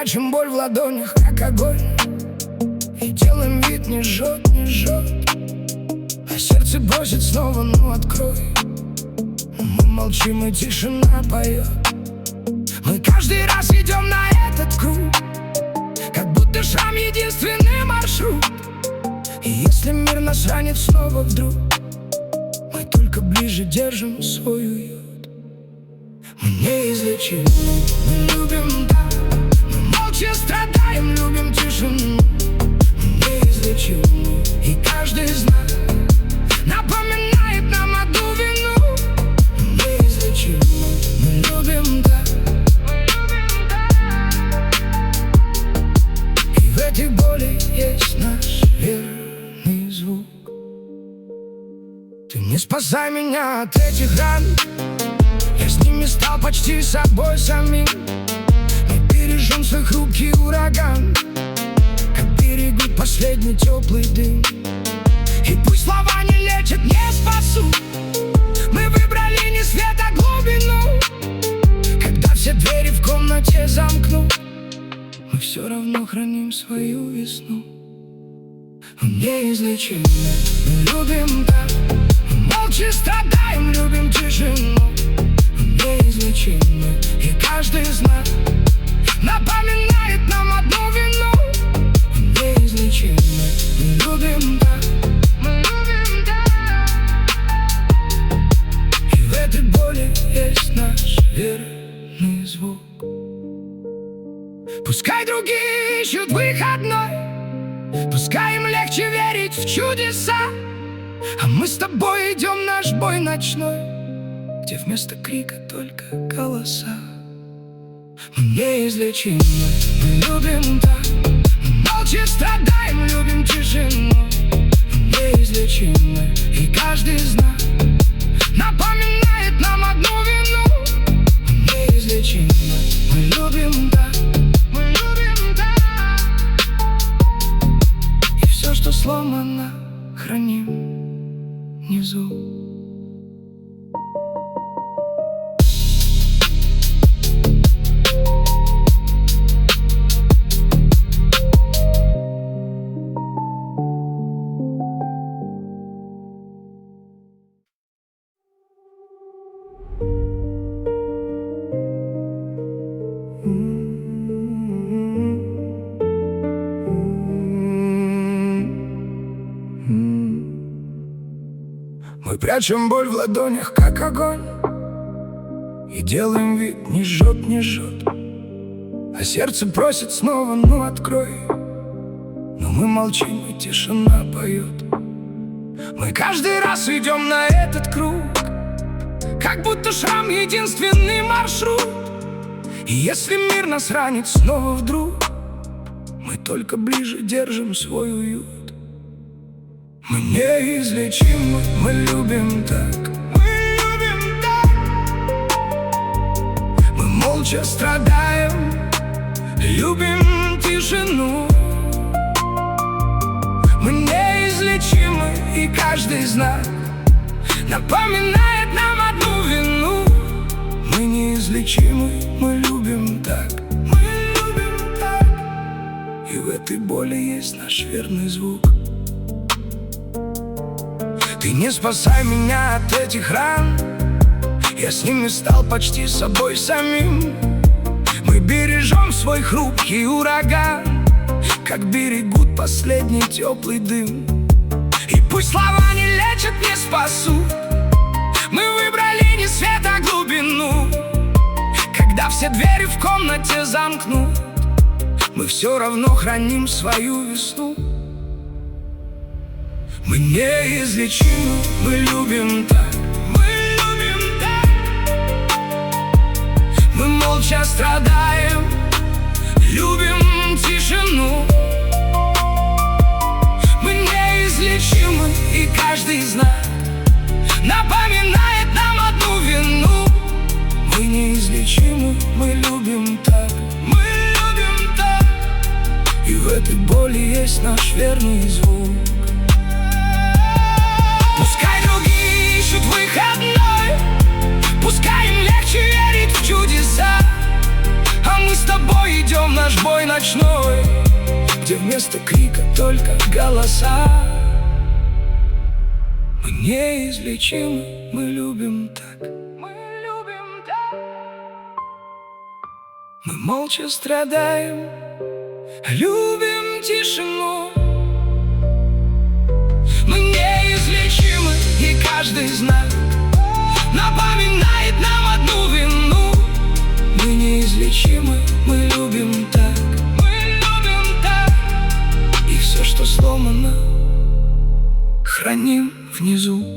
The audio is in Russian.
прячем боль в ладонях, как огонь, и делаем вид, не жжет, не жжет. А сердце просит снова, ну открой. Мы молчим, и тишина поет. Мы каждый раз идем на этот круг, как будто шрам единственный маршрут. И если мир нас ранит снова вдруг, мы только ближе держим свой уют. Мы неизлечимы, мы любим так, мы молча страдаем, любим тишину. Мы неизлечимы, и каждый из нас напоминает нам одну вину. Мы неизлечимы, мы любим так, и в этой боли есть наш верный звук. Ты не спасай меня от этих ран, я с ними стал почти собой самим. Мы бережем свой хрупкий ураган, как берегут последний теплый дым. И пусть слова не лечат, не спасут, мы выбрали не свет, а глубину. Когда все двери в комнате замкнут, мы все равно храним свою весну. Мы неизлечимы, мы любим так, мы молча страдаем, любим тишину. Мы неизлечимы, и каждый из нас напоминает нам одну вину. Мы неизлечимы, мы любим так, мы любим так, и в этой боли есть наш верный звук. Пускай другие ищут выходной, пускай им легче верить в чудеса, а мы с тобой идем наш бой ночной, где вместо крика только голоса. Мы неизлечимы, мы любим так, мы молча страдаем, любим тишину. Мы неизлечимы, и каждый из нас напоминает нам одну вину. Мы неизлечимы, мы любим так, мы любим так, и все, что сломано, храним внизу. Мы прячем боль в ладонях, как огонь, и делаем вид, не жжет, не жжет. А сердце просит снова, ну открой. Но мы молчим, и тишина поет. Мы каждый раз идем на этот круг, как будто шрам единственный маршрут. И если мир нас ранит снова вдруг, мы только ближе держим свой уют. Мы неизлечимы, мы любим так, мы любим так. Мы молча страдаем, любим тишину. Мы неизлечимы, и каждый из нас напоминает нам одну вину. Мы неизлечимы, мы любим так, мы любим так, и в этой боли есть наш верный звук. Ты не спасай меня от этих ран, я с ними стал почти собой самим. Мы бережем свой хрупкий ураган, как берегут последний теплый дым. И пусть слова не лечат, не спасут, мы выбрали не свет, а глубину. Когда все двери в комнате замкнут, мы все равно храним свою весну. Мы неизлечимы, мы любим так, мы любим так. Мы молча страдаем, любим тишину. Мы неизлечимы, и каждый из нас напоминает нам одну вину. Мы неизлечимы, мы любим так, мы любим так, и в этой боли есть наш верный звук. Пускай другие ищут выходной, пускай им легче верить в чудеса, а мы с тобой идем в наш бой ночной, где вместо крика только голоса. Мы неизлечимы, мы любим так. Мы молча страдаем, любим тишину. Мы неизлечимы, и каждый знак напоминает нам одну вину. Мы неизлечимы, мы любим так. Мы любим так. И все, что сломано, храним внизу.